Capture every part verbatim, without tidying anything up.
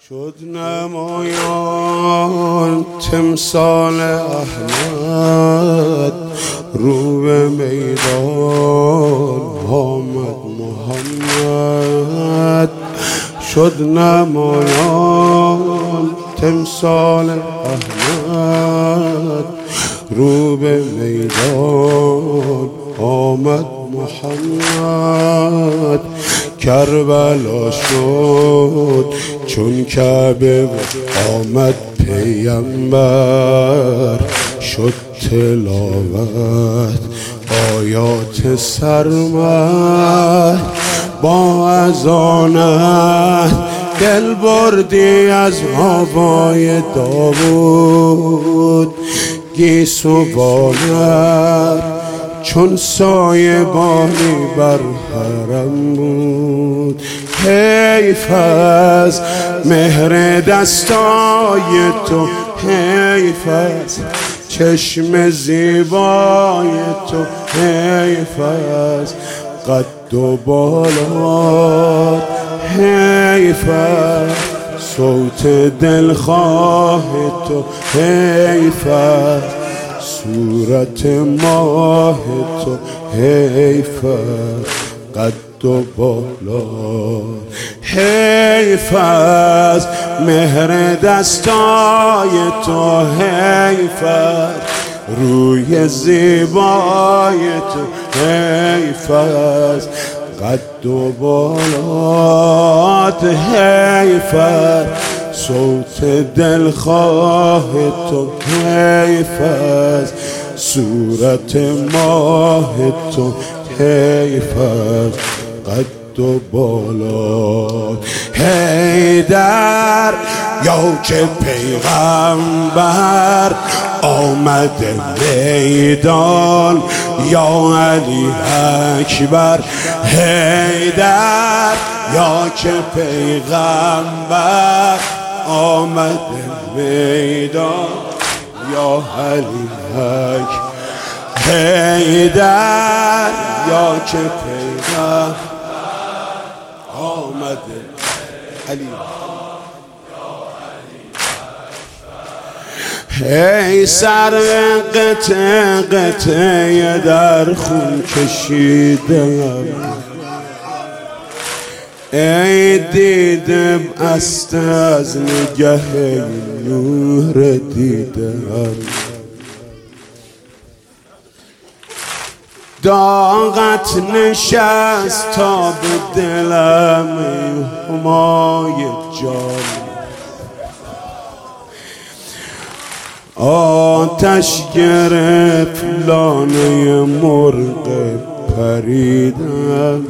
شد نمایان تمثال احمد، رو به میدان آمد محمد. شد نمایان تمثال احمد، رو به میدان آمد محمد. کربلا شد چون کعبه آمد پیامبر، شد تلاوت آیات سرمد. با اذانت دل بردی از هوای داوود، گیسو بالر چون سایه بانی بر حرم بود. حیف از مهر دستای تو، حیف از چشم زیبای تو، حیف از قد و بالات، حیف از صوت دلخواه تو، حیف از صورت ماه تو، حیف از قد و بالات، حیف از مهر دستای تو، حیف از روی زیبای تو، حیف از قد و بالات، حیف از صوت دلخواه تو، حیف از صورت ماه تو، حیف از قد و بالات. حیدر یا که پیغمبر آمده میدان، یا علی اکبر. حیدر یا که پیغمبر آمده میدان، یا علی اکبر. حیدر یا که پیغمبر آمده علی. ای سر قطع قطع در خون کشیدم، ای دیدم است از نگه نور دیدم. داغت نشست تا به دلم همای جان، آتش گرفت لانه مرغ پریدم.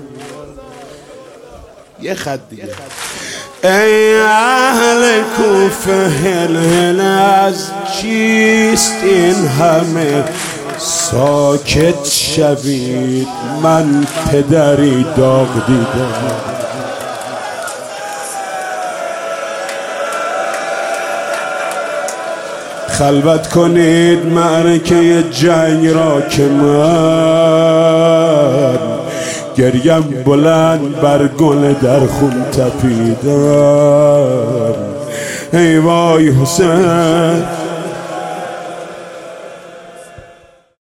یه خط دیگه. ای اهل کوفه هل هل از چیست این همه ساکت شوید، من پدری داغ دیدم. خلوت کنید معرکه جنگ را که من گریم بلند بر گل در خون تپیدم. ای وای حسین